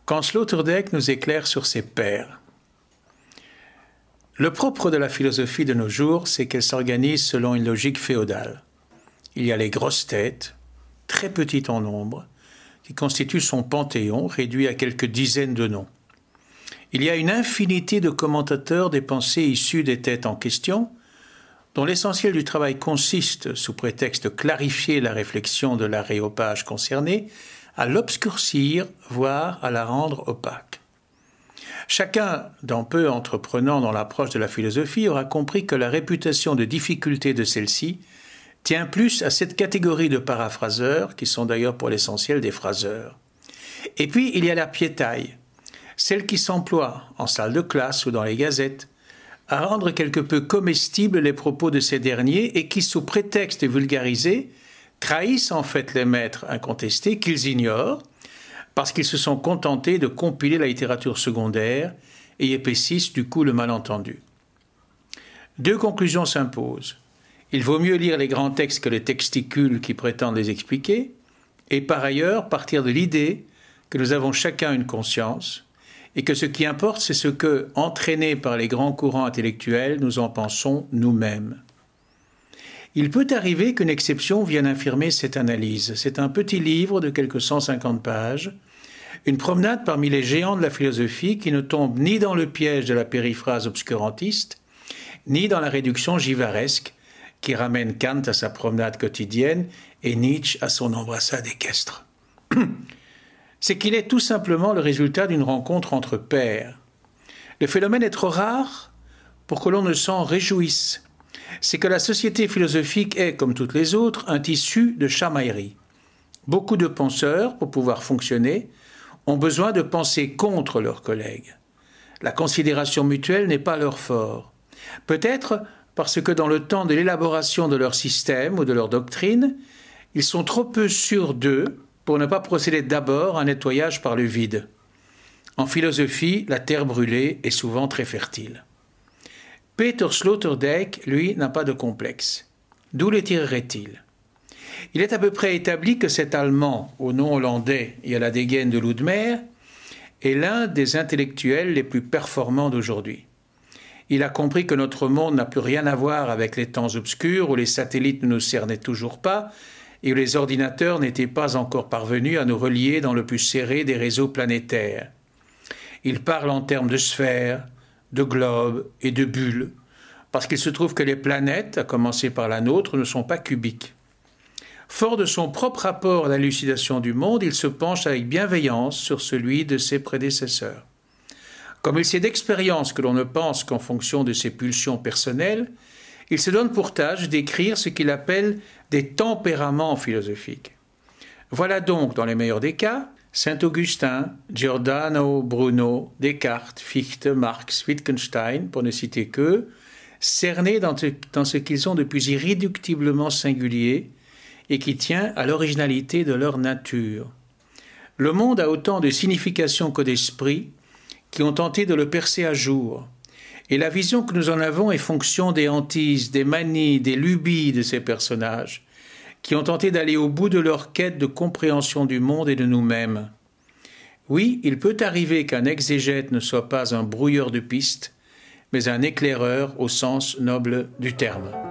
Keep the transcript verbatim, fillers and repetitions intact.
quand Sloterdijk nous éclaire sur ses pairs. Le propre de la philosophie de nos jours, c'est qu'elle s'organise selon une logique féodale. Il y a les grosses têtes, très petites en nombre, qui constituent son panthéon, réduit à quelques dizaines de noms. Il y a une infinité de commentateurs des pensées issues des têtes en question, dont l'essentiel du travail consiste, sous prétexte de clarifier la réflexion de l'aréopage concerné, à l'obscurcir, voire à la rendre opaque. Chacun d'en peu entreprenant dans l'approche de la philosophie aura compris que la réputation de difficulté de celle-ci tient plus à cette catégorie de paraphraseurs, qui sont d'ailleurs pour l'essentiel des phraseurs. Et puis il y a la piétaille, celle qui s'emploie, en salle de classe ou dans les gazettes, à rendre quelque peu comestibles les propos de ces derniers et qui, sous prétexte de vulgariser, trahissent en fait les maîtres incontestés qu'ils ignorent parce qu'ils se sont contentés de compiler la littérature secondaire et épaississent du coup le malentendu. Deux conclusions s'imposent. Il vaut mieux lire les grands textes que les texticules qui prétendent les expliquer, et par ailleurs partir de l'idée que nous avons chacun une conscience et que ce qui importe, c'est ce que, entraînés par les grands courants intellectuels, nous en pensons nous-mêmes. Il peut arriver qu'une exception vienne infirmer cette analyse. C'est un petit livre de quelques cent cinquante pages, une promenade parmi les géants de la philosophie qui ne tombe ni dans le piège de la périphrase obscurantiste, ni dans la réduction givaresque qui ramène Kant à sa promenade quotidienne et Nietzsche à son embrassade équestre. C'est qu'il est tout simplement le résultat d'une rencontre entre pairs. Le phénomène est trop rare pour que l'on ne s'en réjouisse. C'est que la société philosophique est, comme toutes les autres, un tissu de chamaillerie. Beaucoup de penseurs, pour pouvoir fonctionner, ont besoin de penser contre leurs collègues. La considération mutuelle n'est pas leur fort. Peut-être parce que dans le temps de l'élaboration de leur système ou de leur doctrine, ils sont trop peu sûrs d'eux pour ne pas procéder d'abord à un nettoyage par le vide. En philosophie, la terre brûlée est souvent très fertile. Peter Sloterdijk, lui, n'a pas de complexe. D'où les tirerait-il ? Il est à peu près établi que cet Allemand, au nom hollandais et à la dégaine de Loudmer, est l'un des intellectuels les plus performants d'aujourd'hui. Il a compris que notre monde n'a plus rien à voir avec les temps obscurs où les satellites ne nous cernaient toujours pas et où les ordinateurs n'étaient pas encore parvenus à nous relier dans le plus serré des réseaux planétaires. Il parle en termes de sphères, de globes et de bulles, parce qu'il se trouve que les planètes, à commencer par la nôtre, ne sont pas cubiques. Fort de son propre rapport à l'élucidation du monde, il se penche avec bienveillance sur celui de ses prédécesseurs. Comme il sait d'expérience que l'on ne pense qu'en fonction de ses pulsions personnelles, il se donne pour tâche d'écrire ce qu'il appelle des tempéraments philosophiques. Voilà donc, dans les meilleurs des cas, Saint-Augustin, Giordano Bruno, Descartes, Fichte, Marx, Wittgenstein, pour ne citer qu'eux, cernés dans, dans ce qu'ils ont de plus irréductiblement singulier et qui tient à l'originalité de leur nature. Le monde a autant de signification que d'esprit qui ont tenté de le percer à jour. Et la vision que nous en avons est fonction des hantises, des manies, des lubies de ces personnages, qui ont tenté d'aller au bout de leur quête de compréhension du monde et de nous-mêmes. Oui, il peut arriver qu'un exégète ne soit pas un brouilleur de pistes, mais un éclaireur au sens noble du terme.